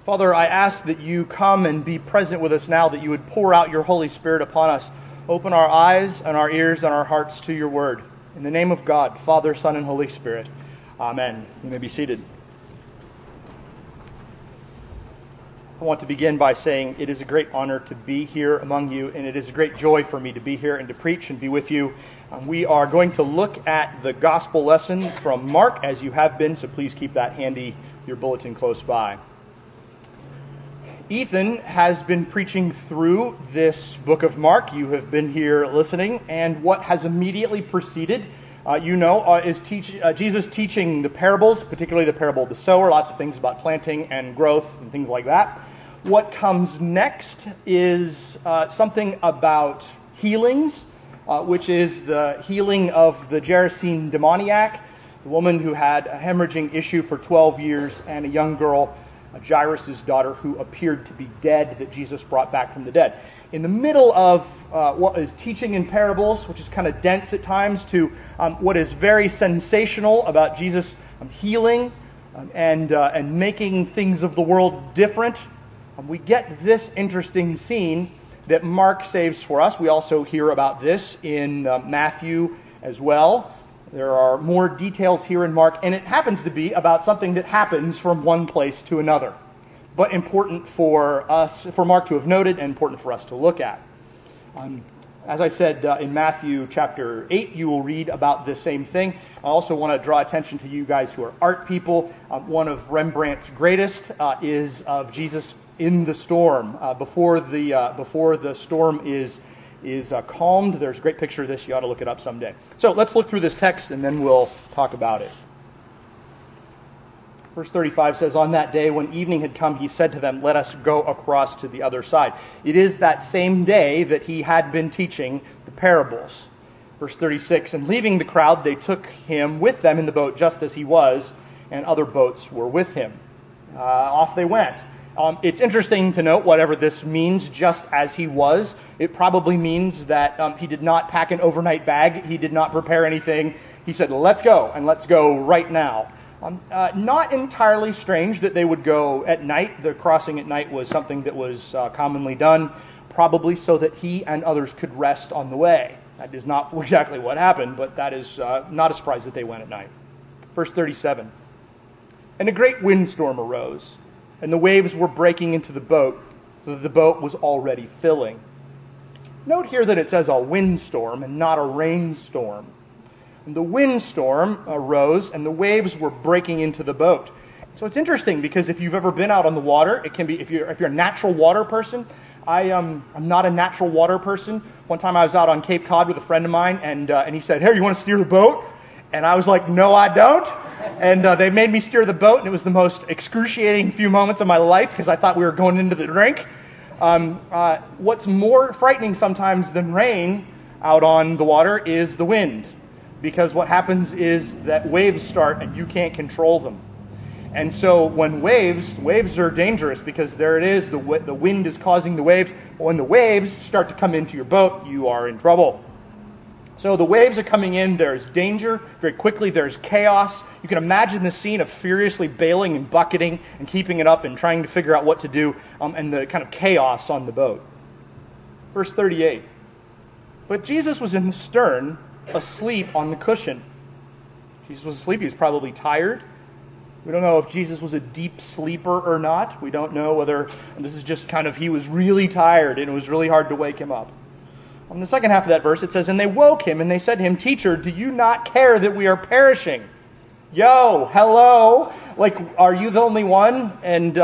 Father, I ask that you come and be present with us now, that you would pour out your Holy Spirit upon us. Open our eyes and our ears and our hearts to your word. In the name of God, Father, Son, and Holy Spirit. Amen. You may be seated. I want to begin by saying it is a great honor to be here among you, and it is a great joy for me to be here and to preach and be with you. We are going to look at the gospel lesson from Mark, as you have been, so please keep that handy, your bulletin close by. Ethan has been preaching through this book of Mark. You have been here listening, and what has immediately preceded, is Jesus teaching the parables, particularly the parable of the sower, lots of things about planting and growth and things like that. What comes next is something about healings, which is the healing of the Gerasene demoniac, the woman who had a hemorrhaging issue for 12 years, and a young girl, Jairus' daughter, who appeared to be dead, that Jesus brought back from the dead. In the middle of what is teaching in parables, which is kind of dense at times, to what is very sensational about Jesus healing and making things of the world different, we get this interesting scene that Mark saves for us. We also hear about this in Matthew as well. There are more details here in Mark, and it happens to be about something that happens from one place to another, but important for us, for Mark to have noted, and important for us to look at. As I said, in Matthew chapter 8, you will read about the same thing. I also want to draw attention to you guys who are art people. One of Rembrandt's greatest is of Jesus in the storm. Before the storm is calmed. There's a great picture of this. You ought to look it up someday. So let's look through this text and then we'll talk about it. Verse 35 says, "On that day when evening had come, he said to them, 'Let us go across to the other side.'" It is that same day that he had been teaching the parables. Verse 36, "And leaving the crowd, they took him with them in the boat just as he was, and other boats were with him." Off they went. It's interesting to note, whatever this means, just as he was, it probably means that he did not pack an overnight bag. He did not prepare anything. He said, "Let's go, and let's go right now." Not entirely strange that they would go at night. The crossing at night was something that was commonly done, probably so that he and others could rest on the way. That is not exactly what happened, but that is not a surprise that they went at night. Verse 37, "And a great windstorm arose, and the waves were breaking into the boat, so that the boat was already filling." Note here that it says a windstorm and not a rainstorm. And the windstorm arose, and the waves were breaking into the boat. So it's interesting, because if you've ever been out on the water, it can be, if you're a natural water person. I'm not a natural water person. One time I was out on Cape Cod with a friend of mine, and he said, "Hey, you want to steer the boat?" And I was like, "No, I don't." And they made me steer the boat, and it was the most excruciating few moments of my life, because I thought we were going into the drink. What's more frightening sometimes than rain out on the water is the wind, because what happens is that waves start and you can't control them. And so when waves are dangerous, because there it is, the wind is causing the waves. When the waves start to come into your boat, you are in trouble. So the waves are coming in, there's danger, very quickly there's chaos. You can imagine the scene of furiously bailing and bucketing and keeping it up and trying to figure out what to do, and the kind of chaos on the boat. Verse 38, "But Jesus was in the stern, asleep on the cushion." Jesus was asleep, he was probably tired. We don't know if Jesus was a deep sleeper or not. We don't know whether, and this is just kind of, he was really tired and it was really hard to wake him up. On the second half of that verse, it says, "And they woke him, and they said to him, 'Teacher, do you not care that we are perishing?'" Yo, hello, like, are you the only one? And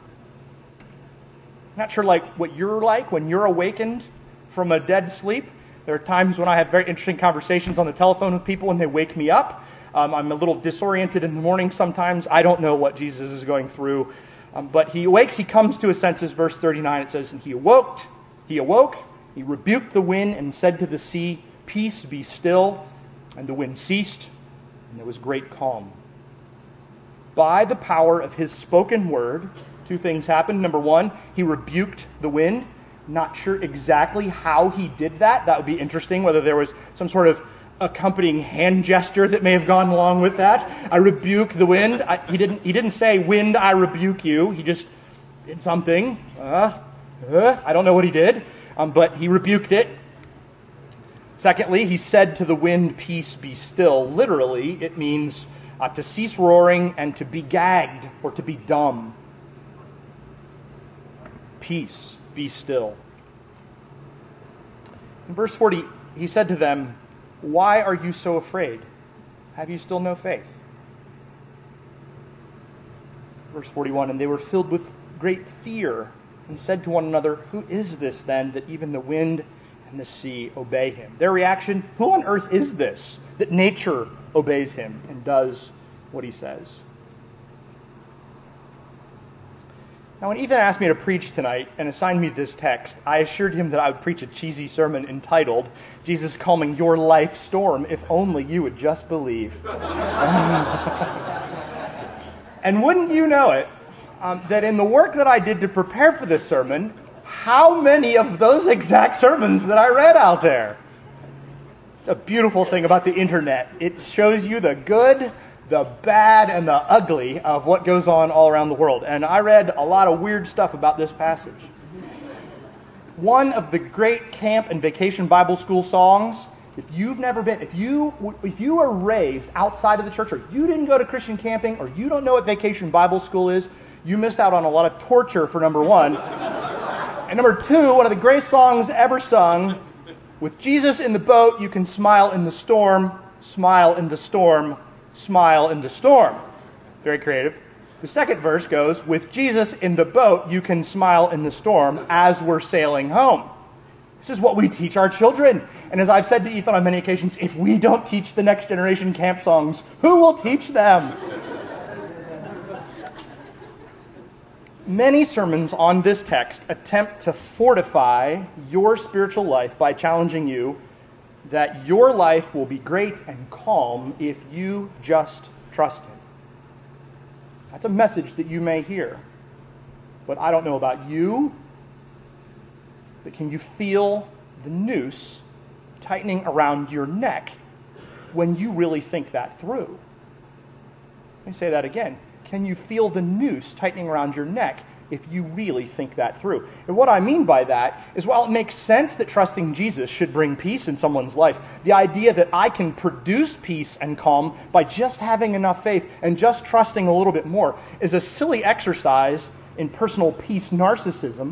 not sure like what you're like when you're awakened from a dead sleep. There are times when I have very interesting conversations on the telephone with people and they wake me up. I'm a little disoriented in the morning sometimes. I don't know what Jesus is going through. But he awakes, he comes to his senses. Verse 39, it says, "And he awoke, he rebuked the wind and said to the sea, 'Peace, be still.' And the wind ceased, and there was great calm." By the power of his spoken word, two things happened. Number one, he rebuked the wind. Not sure exactly how he did that. That would be interesting, whether there was some sort of accompanying hand gesture that may have gone along with that. I rebuke the wind. He didn't say, "Wind, I rebuke you." He just did something. I don't know what he did, but he rebuked it. Secondly, he said to the wind, "Peace, be still." Literally, it means to cease roaring and to be gagged or to be dumb. Peace, be still. In verse 40, he said to them, "Why are you so afraid? Have you still no faith?" Verse 41, and they were filled with great fear and said to one another, "Who is this then that even the wind and the sea obey him?" Their reaction, who on earth is this that nature obeys him and does what he says? Now, when Ethan asked me to preach tonight and assigned me this text, I assured him that I would preach a cheesy sermon entitled, "Jesus Calming Your Life Storm, If Only You Would Just Believe." And wouldn't you know it, that in the work that I did to prepare for this sermon, how many of those exact sermons that I read out there? It's a beautiful thing about the internet. It shows you the good, the bad, and the ugly of what goes on all around the world. And I read a lot of weird stuff about this passage. One of the great camp and vacation Bible school songs, if you've never been, if you were raised outside of the church, or you didn't go to Christian camping, or you don't know what vacation Bible school is, you missed out on a lot of torture, for number one. And number two, one of the greatest songs ever sung, "With Jesus in the boat, you can smile in the storm, smile in the storm, smile in the storm." Very creative. The second verse goes, "With Jesus in the boat, you can smile in the storm as we're sailing home." This is what we teach our children. And as I've said to Ethan on many occasions, if we don't teach the next generation camp songs, who will teach them? Many sermons on this text attempt to fortify your spiritual life by challenging you that your life will be great and calm if you just trust Him. That's a message that you may hear. But I don't know about you, but can you feel the noose tightening around your neck when you really think that through? Let me say that again. Can you feel the noose tightening around your neck if you really think that through? And what I mean by that is, while it makes sense that trusting Jesus should bring peace in someone's life, the idea that I can produce peace and calm by just having enough faith and just trusting a little bit more is a silly exercise in personal peace narcissism,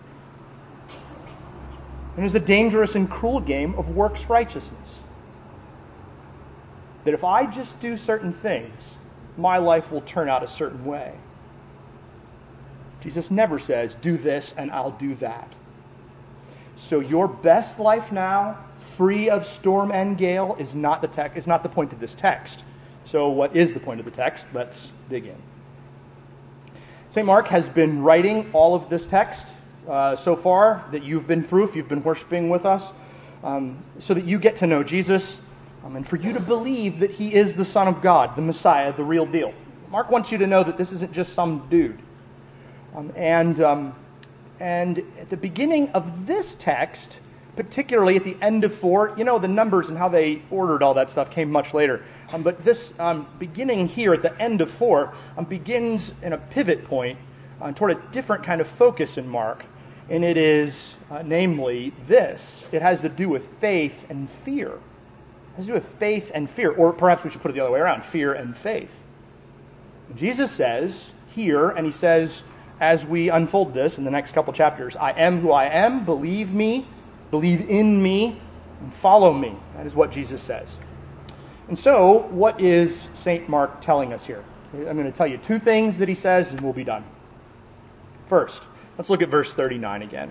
and is a dangerous and cruel game of works righteousness. That if I just do certain things, my life will turn out a certain way. Jesus never says, "Do this and I'll do that." So your best life now, free of storm and gale, is not the point of this text. So what is the point of the text? Let's dig in. St. Mark has been writing all of this text so far that you've been through, if you've been worshiping with us, so that you get to know Jesus, and for you to believe that He is the Son of God, the Messiah, the real deal. Mark wants you to know that this isn't just some dude. And at the beginning of this text, particularly at the end of 4, the numbers and how they ordered all that stuff came much later. But this beginning here at the end of 4 begins in a pivot point toward a different kind of focus in Mark. And it is, namely, this. It has to do with faith and fear. It has to do with faith and fear. Or perhaps we should put it the other way around, fear and faith. Jesus says here, and He says, as we unfold this in the next couple chapters, "I am who I am, believe me, believe in me, and follow me." That is what Jesus says. And so, what is St. Mark telling us here? I'm going to tell you 2 things that he says, and we'll be done. First, let's look at verse 39 again.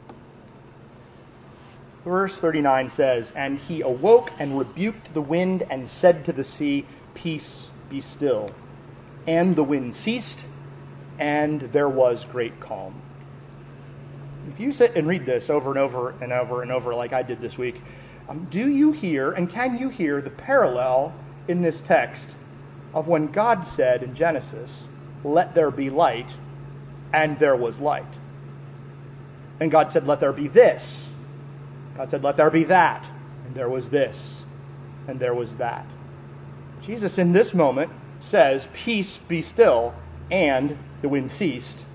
Verse 39 says, "And he awoke and rebuked the wind and said to the sea, 'Peace, be still.' And the wind ceased, and there was great calm." If you sit and read this over and over and over and over like I did this week, do you hear and can you hear the parallel in this text of when God said in Genesis, "Let there be light," and there was light? And God said, "Let there be this." God said, "Let there be that," and there was this, and there was that. Jesus in this moment says, "Peace, be still," and the wind ceased,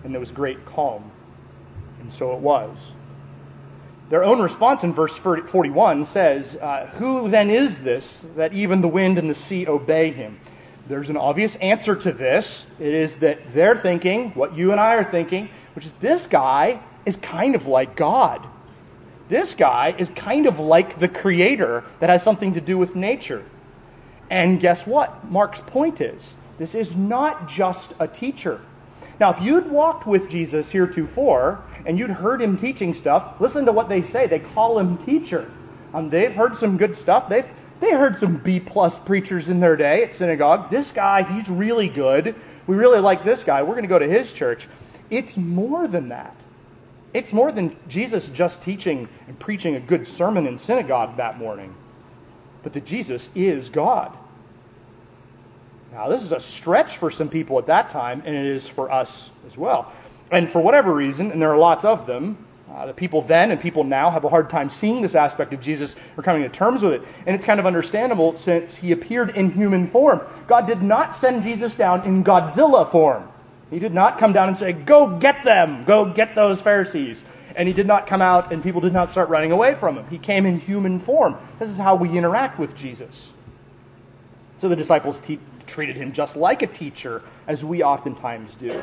and there was great calm. And so it was. Their own response in verse 41 says, who then is this that even the wind and the sea obey him? There's an obvious answer to this. It is that they're thinking what you and I are thinking, which is this guy is kind of like God. This guy is kind of like the Creator that has something to do with nature. And guess what? Mark's point is, this is not just a teacher. Now, if you'd walked with Jesus heretofore, and you'd heard him teaching stuff, listen to what they say. They call him teacher. They've heard some good stuff. They heard some B-plus preachers in their day at synagogue. This guy, he's really good. We really like this guy. We're going to go to his church. It's more than that. It's more than Jesus just teaching and preaching a good sermon in synagogue that morning. But that Jesus is God. Now, this is a stretch for some people at that time, and it is for us as well. And for whatever reason, and there are lots of them, the people then and people now have a hard time seeing this aspect of Jesus or coming to terms with it. And it's kind of understandable since he appeared in human form. God did not send Jesus down in Godzilla form. He did not come down and say, go get them, go get those Pharisees. And he did not come out and people did not start running away from him. He came in human form. This is how we interact with Jesus. So the disciples treated him just like a teacher, as we oftentimes do.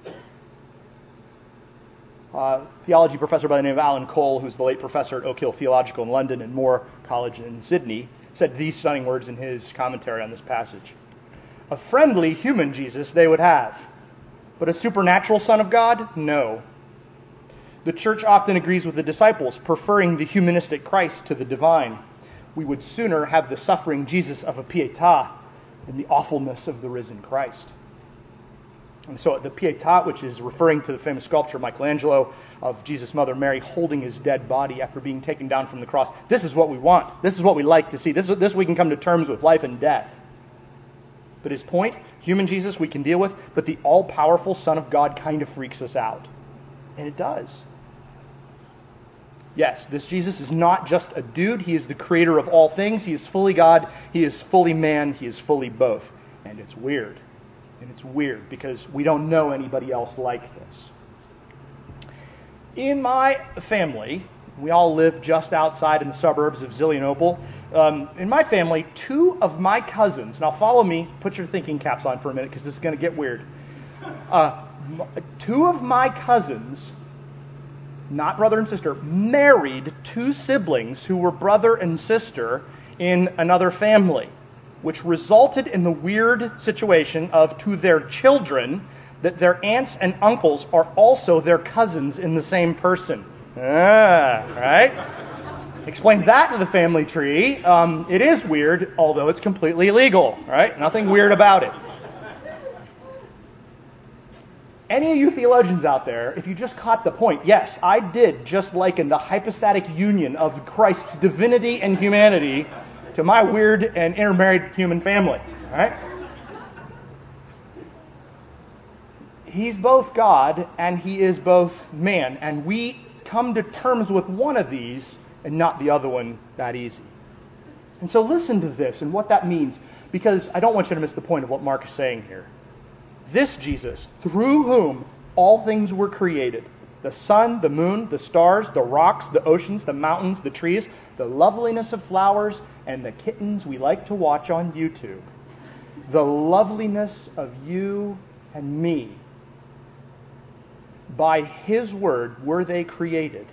Theology professor by the name of Alan Cole, who's the late professor at Oak Hill Theological in London and Moore College in Sydney, said these stunning words in his commentary on this passage. A friendly human Jesus they would have, but a supernatural Son of God? No. The church often agrees with the disciples, preferring the humanistic Christ to the divine. We would sooner have the suffering Jesus of a Pietà than the awfulness of the risen Christ. And so the Pietà, which is referring to the famous sculpture of Michelangelo of Jesus' mother Mary holding his dead body after being taken down from the cross. This is what we want. This is what we like to see. This we can come to terms with life and death. But his point, human Jesus we can deal with, but the all-powerful Son of God kind of freaks us out. And it does. Yes, this Jesus is not just a dude. He is the creator of all things. He is fully God. He is fully man. He is fully both. And it's weird. And it's weird because we don't know anybody else like this. In my family, we all live just outside in the suburbs of Zillionople. In my family, two of my cousins, now follow me, put your thinking caps on for a minute because this is going to get weird. Two of my cousins, not brother and sister, married two siblings who were brother and sister in another family, which resulted in the weird situation of, to their children, that their aunts and uncles are also their cousins in the same person. Right? Explain that to the family tree. It is weird, although it's completely legal, right? Nothing weird about it. Any of you theologians out there, if you just caught the point, yes, I did just liken the hypostatic union of Christ's divinity and humanity to my weird and intermarried human family, all right? He's both God and he is both man, and we come to terms with one of these and not the other one that easy. And so listen to this and what that means, because I don't want you to miss the point of what Mark is saying here. This Jesus, through whom all things were created, the sun, the moon, the stars, the rocks, the oceans, the mountains, the trees, the loveliness of flowers, and the kittens we like to watch on YouTube. The loveliness of you and me. By his word were they created.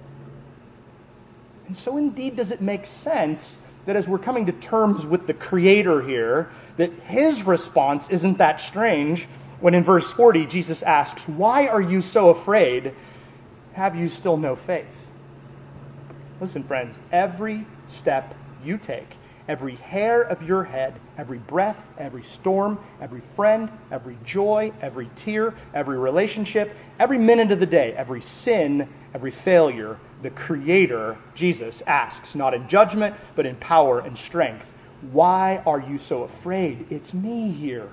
And so indeed does it make sense that as we're coming to terms with the Creator here, that his response isn't that strange when in verse 40 Jesus asks, "Why are you so afraid? Have you still no faith?" Listen, friends, every step you take, every hair of your head, every breath, every storm, every friend, every joy, every tear, every relationship, every minute of the day, every sin, every failure, the Creator, Jesus, asks, not in judgment, but in power and strength, "Why are you so afraid? It's me here.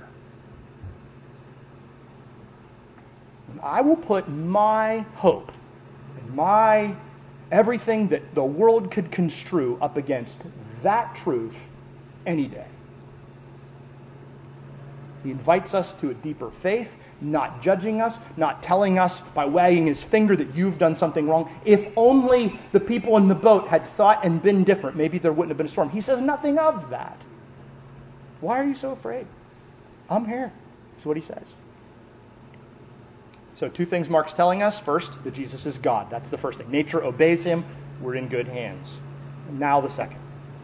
And I will put my hope and my everything that the world could construe up against that truth any day." He invites us to a deeper faith, not judging us, not telling us by wagging his finger that you've done something wrong. If only the people in the boat had thought and been different, maybe there wouldn't have been a storm. He says nothing of that. Why are you so afraid? I'm here. That's what he says. So 2 things Mark's telling us. First, that Jesus is God. That's the first thing. Nature obeys him. We're in good hands. And now the second.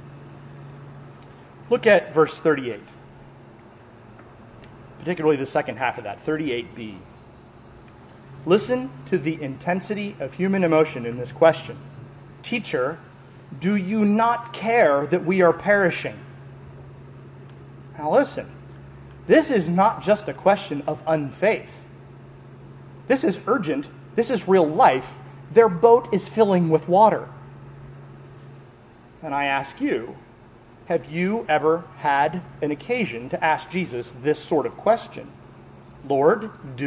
Look at verse 38. Particularly the second half of that, 38b. Listen to the intensity of human emotion in this question. Teacher, do you not care that we are perishing? Now listen, this is not just a question of unfaith. This is urgent. This is real life. Their boat is filling with water. And I ask you, have you ever had an occasion to ask Jesus this sort of question? Lord, do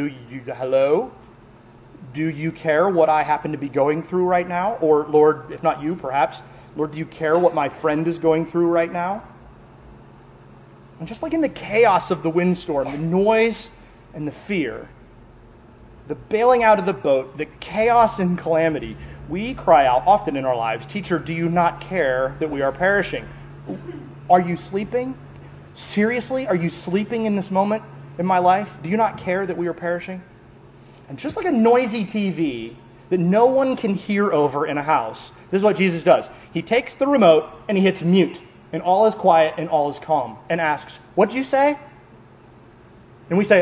you care what I happen to be going through right now? Or Lord, if not you, perhaps, Lord, do you care what my friend is going through right now? And just like in the chaos of the windstorm, the noise and the fear, the bailing out of the boat, the chaos and calamity, we cry out often in our lives, Teacher, do you not care that we are perishing? Are you sleeping? Seriously, are you sleeping in this moment in my life? Do you not care that we are perishing? And just like a noisy TV that no one can hear over in a house, this is what Jesus does. He takes the remote and he hits mute, and all is quiet and all is calm, and asks, what'd you say? And we say,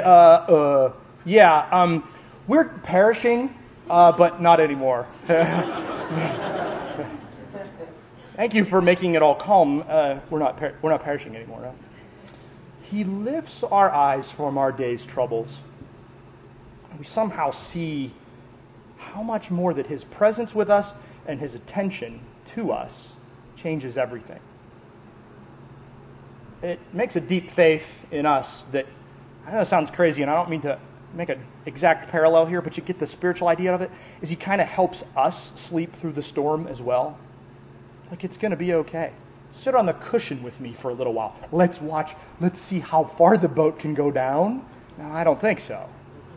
we're perishing, but not anymore. Thank you for making it all calm. We're not perishing anymore. No? He lifts our eyes from our day's troubles. And we somehow see how much more that his presence with us and his attention to us changes everything. It makes a deep faith in us that, I know it sounds crazy, and I don't mean to make an exact parallel here, but you get the spiritual idea of it, is he kind of helps us sleep through the storm as well. Like, it's going to be okay. Sit on the cushion with me for a little while. Let's watch. Let's see how far the boat can go down. No, I don't think so.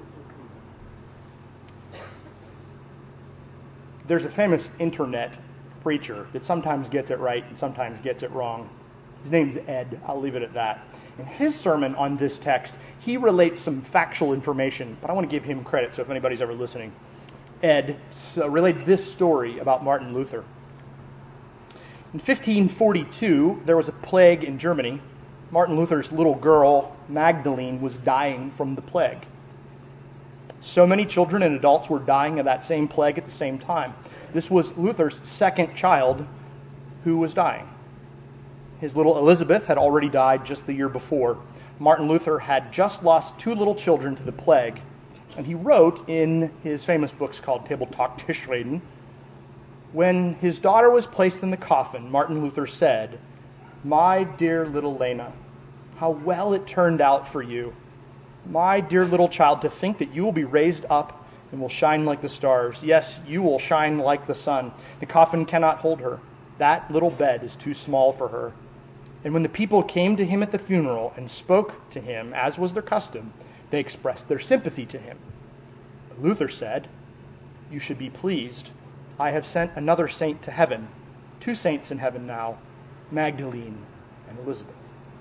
There's a famous internet preacher that sometimes gets it right and sometimes gets it wrong. His name's Ed. I'll leave it at that. In his sermon on this text, he relates some factual information, but I want to give him credit, so if anybody's ever listening. Ed related this story about Martin Luther. In 1542, there was a plague in Germany. Martin Luther's little girl, Magdalene, was dying from the plague. So many children and adults were dying of that same plague at the same time. This was Luther's second child who was dying. His little Elizabeth had already died just the year before. Martin Luther had just lost 2 little children to the plague. And he wrote in his famous books called Tabletop Tischreden, when his daughter was placed in the coffin, Martin Luther said, "My dear little Lena, how well it turned out for you. My dear little child, to think that you will be raised up and will shine like the stars. Yes, you will shine like the sun. The coffin cannot hold her. That little bed is too small for her." And when the people came to him at the funeral and spoke to him, as was their custom, they expressed their sympathy to him. But Luther said, "You should be pleased. I have sent another saint to heaven, 2 saints in heaven now, Magdalene and Elizabeth."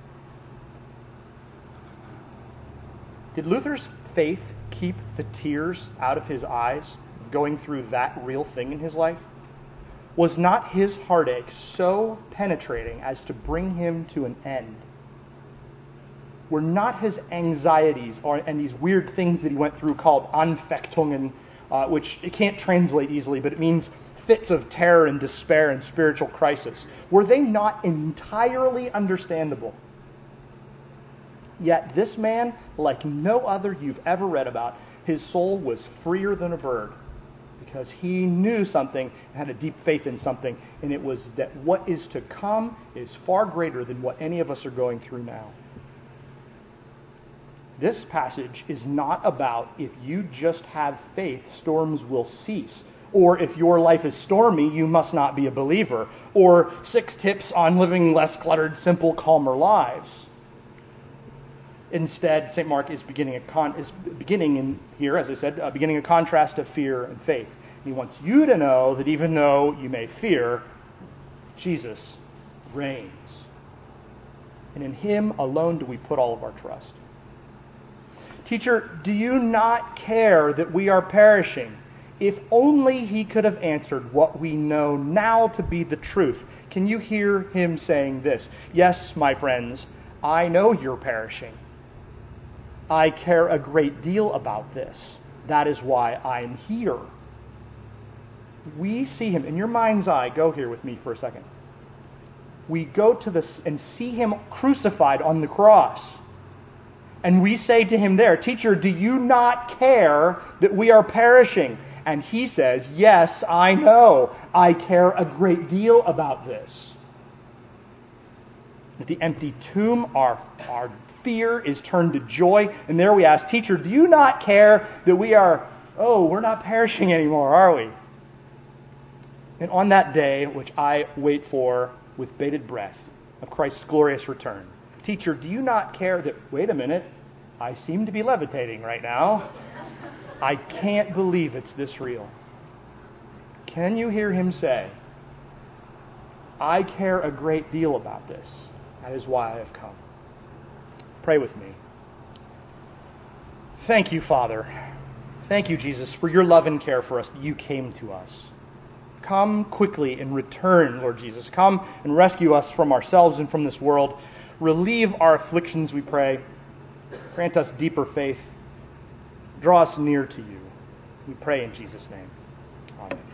Did Luther's faith keep the tears out of his eyes going through that real thing in his life? Was not his heartache so penetrating as to bring him to an end? Were not his anxieties and these weird things that he went through called Anfechtungen, which it can't translate easily, but it means fits of terror and despair and spiritual crisis, were they not entirely understandable? Yet this man, like no other you've ever read about, his soul was freer than a bird because he knew something and had a deep faith in something, and it was that what is to come is far greater than what any of us are going through now. This passage is not about if you just have faith, storms will cease. Or if your life is stormy, you must not be a believer. Or 6 tips on living less cluttered, simple, calmer lives. Instead, St. Mark is beginning in here, as I said, beginning a contrast of fear and faith. He wants you to know that even though you may fear, Jesus reigns. And in him alone do we put all of our trust. Teacher, do you not care that we are perishing? If only he could have answered what we know now to be the truth. Can you hear him saying this? Yes, my friends, I know you're perishing. I care a great deal about this. That is why I'm here. We see him. In your mind's eye, go here with me for a second. We go to this and see him crucified on the cross. And we say to him there, Teacher, do you not care that we are perishing? And he says, yes, I know. I care a great deal about this. At the empty tomb, our fear is turned to joy. And there we ask, Teacher, do you not care that we're not perishing anymore, are we? And on that day, which I wait for with bated breath, of Christ's glorious return, Teacher, do you not care that, wait a minute, I seem to be levitating right now. I can't believe it's this real. Can you hear him say, I care a great deal about this. That is why I have come. Pray with me. Thank you, Father. Thank you, Jesus, for your love and care for us, that you came to us. Come quickly and return, Lord Jesus. Come and rescue us from ourselves and from this world. Relieve our afflictions, we pray. Grant us deeper faith. Draw us near to you. We pray in Jesus' name. Amen.